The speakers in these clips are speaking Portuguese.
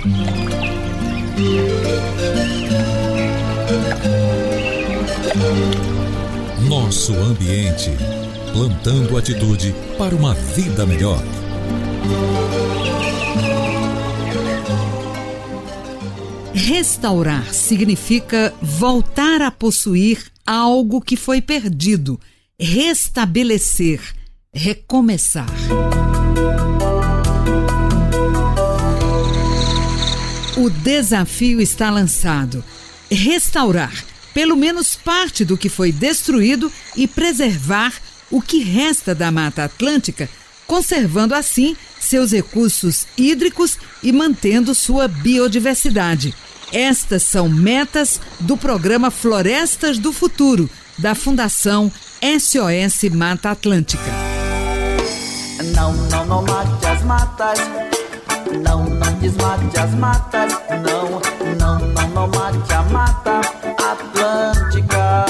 Nosso ambiente, plantando atitude para uma vida melhor. Restaurar significa voltar a possuir algo que foi perdido, restabelecer, recomeçar. O desafio está lançado: restaurar pelo menos parte do que foi destruído e preservar o que resta da Mata Atlântica, conservando assim seus recursos hídricos e mantendo sua biodiversidade. Estas são metas do programa Florestas do Futuro, da Fundação SOS Mata Atlântica. Não mate as matas. Não desmate as matas. Não mate a Mata Atlântica.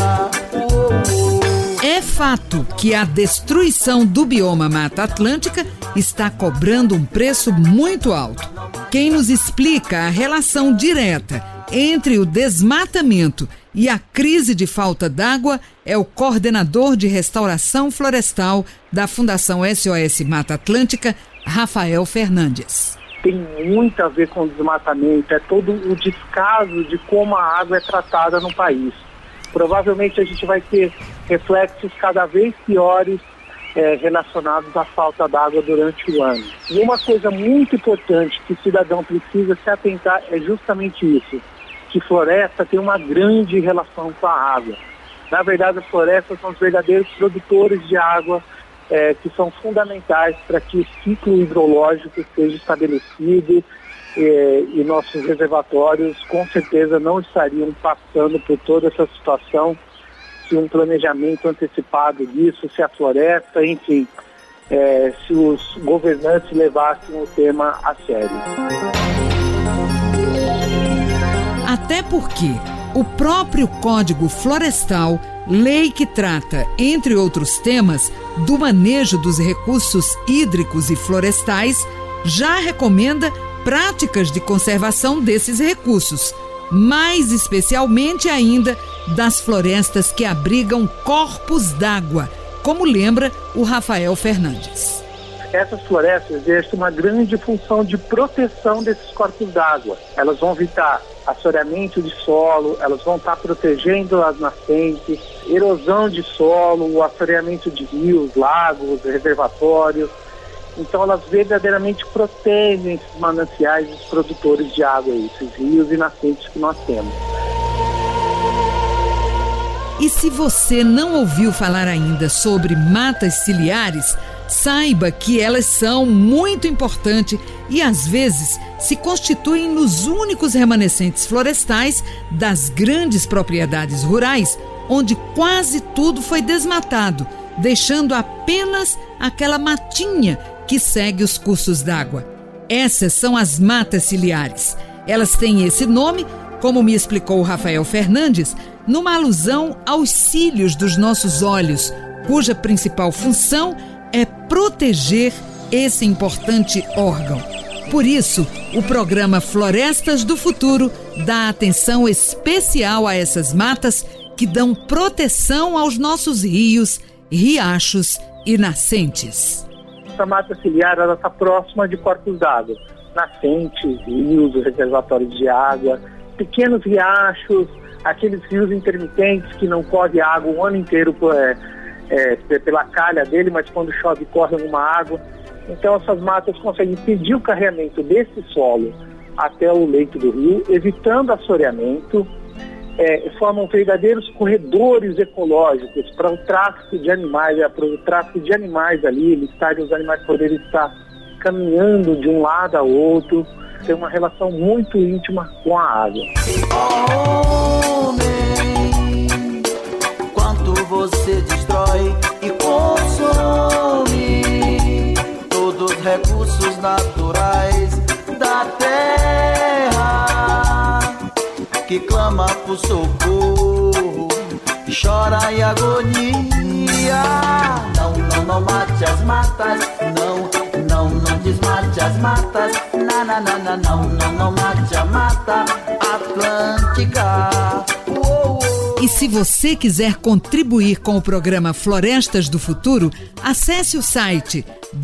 É fato que a destruição do bioma Mata Atlântica está cobrando um preço muito alto. Quem nos explica a relação direta entre o desmatamento e a crise de falta d'água é o coordenador de restauração florestal da Fundação SOS Mata Atlântica, Rafael Fernandes. Tem muito a ver com o desmatamento, é todo o descaso de como a água é tratada no país. Provavelmente a gente vai ter reflexos cada vez piores relacionados à falta d'água durante o ano. E uma coisa muito importante que o cidadão precisa se atentar é justamente isso, que floresta tem uma grande relação com a água. Na verdade, as florestas são os verdadeiros produtores de água, que são fundamentais para que o ciclo hidrológico seja estabelecido e nossos reservatórios com certeza não estariam passando por toda essa situação se um planejamento antecipado disso, se a floresta, enfim, se os governantes levassem o tema a sério. Até porque o próprio Código Florestal, lei que trata, entre outros temas, do manejo dos recursos hídricos e florestais, já recomenda práticas de conservação desses recursos, mais especialmente ainda das florestas que abrigam corpos d'água, como lembra o Rafael Fernandes. Essas florestas exercem uma grande função de proteção desses corpos d'água. Elas vão evitar assoreamento de solo, elas vão estar protegendo as nascentes, erosão de solo, o assoreamento de rios, lagos, reservatórios. Então elas verdadeiramente protegem esses mananciais, os produtores de água, esses rios e nascentes que nós temos. E se você não ouviu falar ainda sobre matas ciliares, saiba que elas são muito importantes e às vezes se constituem nos únicos remanescentes florestais das grandes propriedades rurais, onde quase tudo foi desmatado, deixando apenas aquela matinha que segue os cursos d'água. Essas são as matas ciliares. Elas têm esse nome, como me explicou o Rafael Fernandes, numa alusão aos cílios dos nossos olhos, cuja principal função é proteger esse importante órgão. Por isso, o programa Florestas do Futuro dá atenção especial a essas matas que dão proteção aos nossos rios, riachos e nascentes. Essa mata ciliar está próxima de corpos d'água, nascentes, rios, reservatórios de água, pequenos riachos, aqueles rios intermitentes que não corre água o ano inteiro pela calha dele, mas quando chove corre alguma água. Então essas matas conseguem impedir o carregamento desse solo até o leito do rio, evitando assoreamento, formam verdadeiros corredores ecológicos para o tráfico de animais, ali, os animais poderem estar caminhando de um lado a outro, tem uma relação muito íntima com a água. Homem, quanto você destrói e consome todos os recursos naturais da terra, que clama por socorro e chora em agonia. Não mate as matas, não desmate as matas. não mate a Mata Atlântica. E se você quiser contribuir com o programa Florestas do Futuro, acesse o site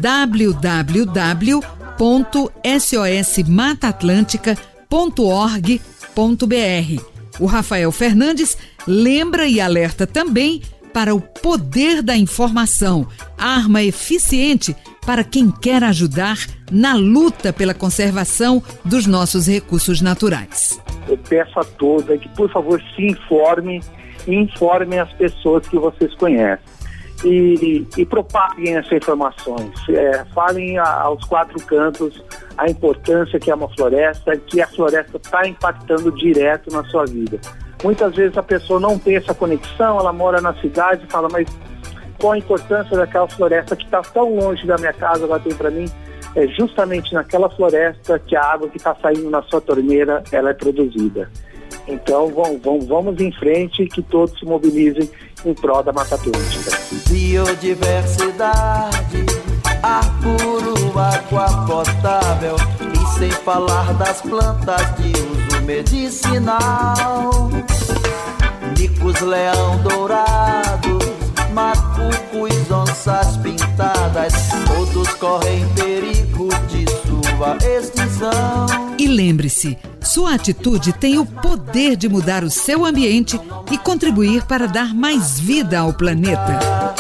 www.sosmataatlantica.org.br. O Rafael Fernandes lembra e alerta também para o poder da informação, arma eficiente para quem quer ajudar na luta pela conservação dos nossos recursos naturais. Eu peço a todos que, por favor, se informem as pessoas que vocês conhecem e propaguem essas informações. Falem aos quatro cantos a importância que é uma floresta, que a floresta está impactando direto na sua vida. Muitas vezes a pessoa não tem essa conexão, ela mora na cidade e fala, mas qual a importância daquela floresta que está tão longe da minha casa, ela tem para mim? É justamente naquela floresta que a água que está saindo na sua torneira, ela é produzida. Então vamos em frente, que todos se mobilizem em prol da Mata Atlântica. Biodiversidade, ar puro, água potável, e sem falar das plantas de uso medicinal. Micos, leão dourado, macucos, onças pintadas, todos correm perigo de sua extinção. E lembre-se, sua atitude tem o poder de mudar o seu ambiente e contribuir para dar mais vida ao planeta.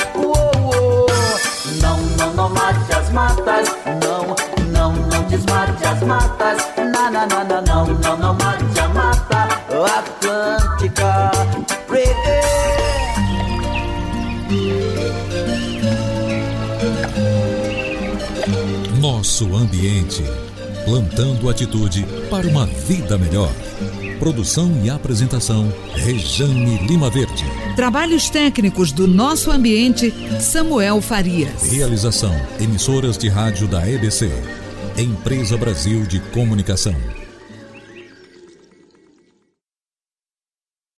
Não mate as matas, não desmate as matas, não mate a Mata Atlântica. Nosso ambiente. Plantando atitude para uma vida melhor. Produção e apresentação, Rejane Lima Verde. Trabalhos técnicos do Nosso Ambiente, Samuel Farias. Realização, emissoras de rádio da EBC. Empresa Brasil de Comunicação.